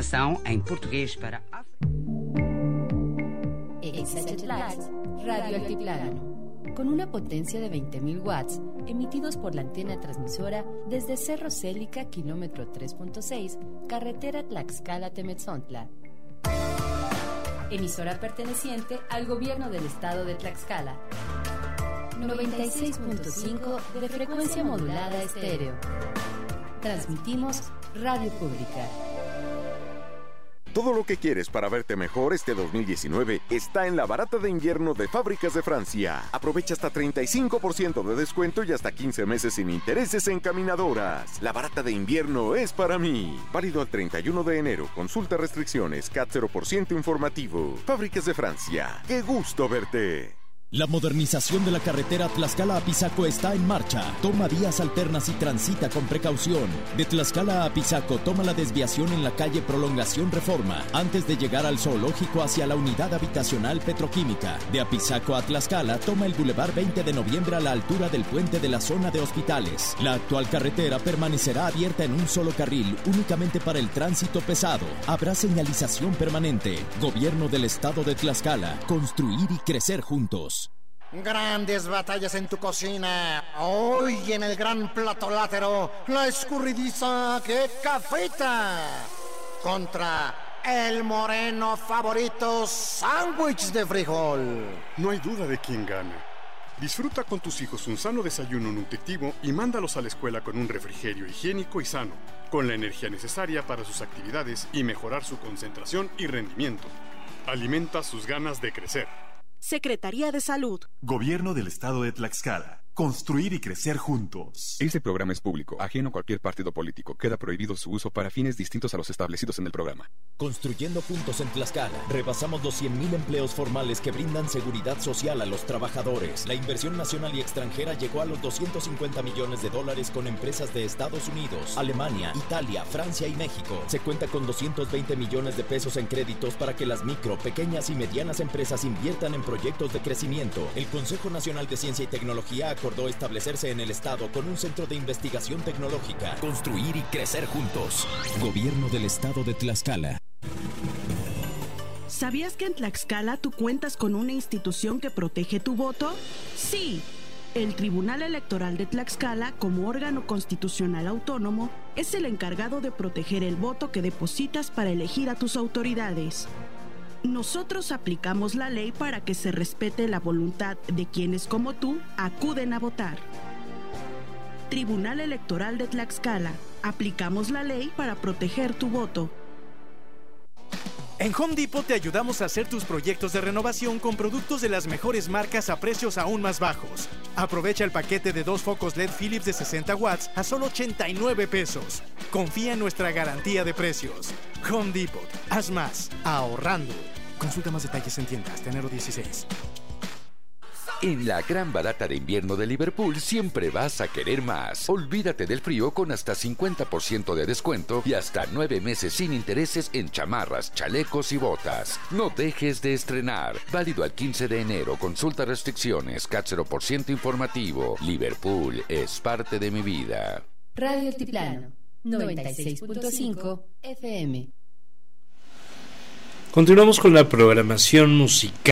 informação em português para Radio Altiplano, con una potencia de 20.000 watts, emitidos por la antena transmisora desde Cerro Célica, kilómetro 3.6, carretera Tlaxcala-Temetzontla. Emisora perteneciente al gobierno del estado de Tlaxcala. 96.5 de frecuencia modulada estéreo. Transmitimos Radio Pública. Todo lo que quieres para verte mejor este 2019 está en la barata de invierno de Fábricas de Francia. Aprovecha hasta 35% de descuento y hasta 15 meses sin intereses en caminadoras. La barata de invierno es para mí. Válido al 31 de enero. Consulta restricciones. CAT 0% informativo. Fábricas de Francia. ¡Qué gusto verte! La modernización de la carretera Tlaxcala-Apizaco está en marcha. Toma vías alternas y transita con precaución. De Tlaxcala a Apizaco, toma la desviación en la calle Prolongación Reforma, antes de llegar al zoológico hacia la unidad habitacional petroquímica. De Apizaco a Tlaxcala, toma el Boulevard 20 de Noviembre a la altura del puente de la zona de hospitales. La actual carretera permanecerá abierta en un solo carril, únicamente para el tránsito pesado. Habrá señalización permanente. Gobierno del estado de Tlaxcala. Construir y crecer juntos. Grandes batallas en tu cocina. Hoy en el gran plato látero, la escurridiza que cafeta contra el moreno favorito sándwich de frijol. No hay duda de quién gana. Disfruta con tus hijos un sano desayuno nutritivo y mándalos a la escuela con un refrigerio higiénico y sano, con la energía necesaria para sus actividades y mejorar su concentración y rendimiento. Alimenta sus ganas de crecer. Secretaría de Salud. Gobierno del Estado de Tlaxcala. Construir y crecer juntos. Este programa es público, ajeno a cualquier partido político. Queda prohibido su uso para fines distintos a los establecidos en el programa. Construyendo juntos en Tlaxcala, rebasamos los 100.000 empleos formales que brindan seguridad social a los trabajadores. La inversión nacional y extranjera llegó a los $250 millones con empresas de Estados Unidos, Alemania, Italia, Francia y México. Se cuenta con 220 millones de pesos en créditos para que las micro, pequeñas y medianas empresas inviertan en proyectos de crecimiento. El Consejo Nacional de Ciencia y Tecnología acordó establecerse en el estado con un centro de investigación tecnológica. Construir y crecer juntos. Gobierno del estado de Tlaxcala. ¿Sabías que en Tlaxcala tú cuentas con una institución que protege tu voto? Sí. El Tribunal Electoral de Tlaxcala, como órgano constitucional autónomo, es el encargado de proteger el voto que depositas para elegir a tus autoridades. Nosotros aplicamos la ley para que se respete la voluntad de quienes como tú acuden a votar. Tribunal Electoral de Tlaxcala. Aplicamos la ley para proteger tu voto. En Home Depot te ayudamos a hacer tus proyectos de renovación con productos de las mejores marcas a precios aún más bajos. Aprovecha el paquete de 2 focos LED Philips de 60 watts a solo $89. Confía en nuestra garantía de precios. Home Depot. Haz más, ahorrando. Consulta más detalles en tienda hasta enero 16. En la gran barata de invierno de Liverpool siempre vas a querer más. Olvídate del frío con hasta 50% de descuento y hasta 9 meses sin intereses en chamarras, chalecos y botas. No dejes de estrenar. Válido al 15 de enero. Consulta restricciones. CAT 0% informativo. Liverpool es parte de mi vida. Radio Altiplano, 96.5 FM. Continuamos con la programación musical.